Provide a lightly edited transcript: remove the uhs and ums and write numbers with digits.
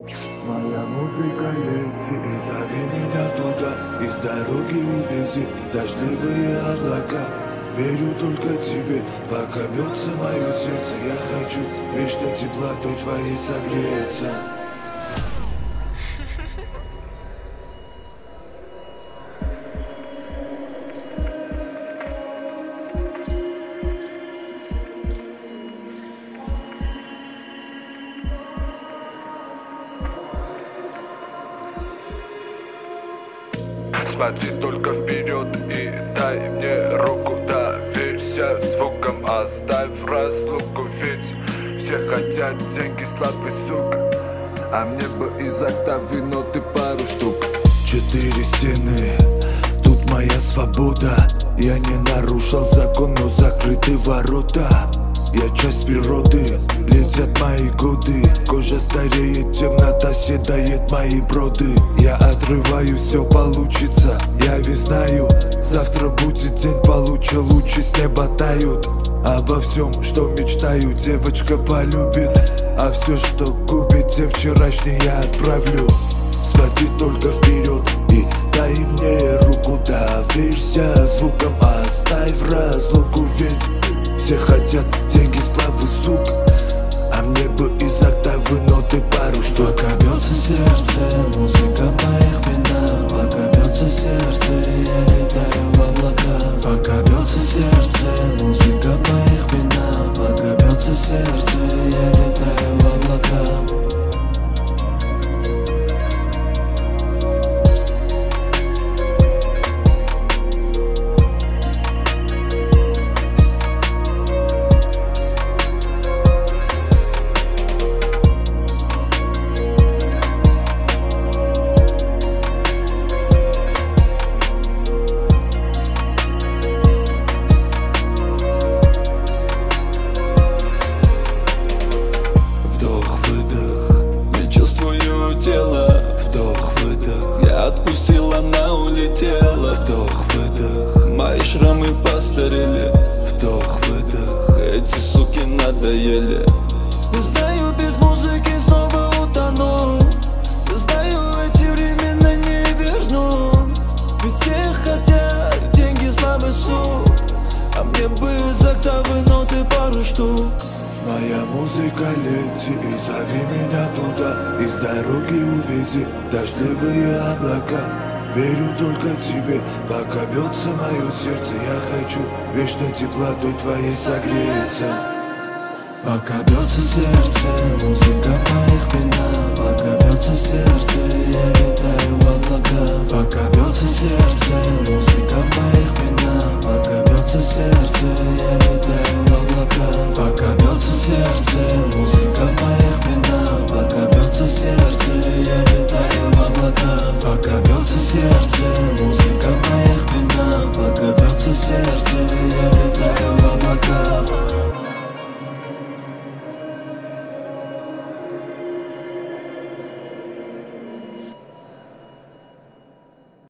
Моя музыка лети, и зови меня туда. Из дороги увези дождливые облака. Верю только тебе, пока бьется мое сердце. Я хочу вечно теплотой твоей согреться. Смотри только вперед и дай мне руку. Доверься звукам, оставь разлуку. Ведь все хотят деньги, славы, сука, а мне бы из октавы ноты пару штук. 4 стены, тут моя свобода. Я не нарушил закон, но закрыты ворота. Я часть природы, летят мои годы. Кожа стареет, темнота седает мои броды. Я отрываю, все получится, я ведь знаю. Завтра будет день получше, лучи с неба тают. Обо всем, что мечтаю, девочка полюбит. А все, что губит, те вчерашние я отправлю. Смотри только вперед и дай мне руку. Доверься звукам, оставь разлуку. Ведь все хотят деньги, славы, сука, а мне бы из октавы ноты пару штук. Пока бьется сердце, музыка в моих венах. Пока бьется сердце, я летаю в облака. Пока бьется сердце, музыка в моих венах. Пока бьется сердце, я летаю в облака. Вдох-выдох, я отпустил, она улетела. Вдох-выдох, мои шрамы постарели. Вдох-выдох, эти суки надоели. Знаю, без музыки снова утону. Знаю, эти времена не верну. Ведь все хотят деньги, славы, сук, а мне бы из октавы ноты пару штук. Моя музыка лети, и зови меня туда. Из дороги увези дождливые облака. Верю только тебе, пока бьется мое сердце. Я хочу вечно теплотой твоей согреться. Пока бьется сердце, музыка в моих венах. Пока бьется сердце, я летаю в облака. Пока бьется сердце, музыка в моих венах. Пока бьется сердце, я летаю в облака. Пока бьется сердце, музыка в моих венах. Пока бьется сердце, я летаю в облака. Пока бьется сердце, музыка в моих венах. Пока бьется сердце,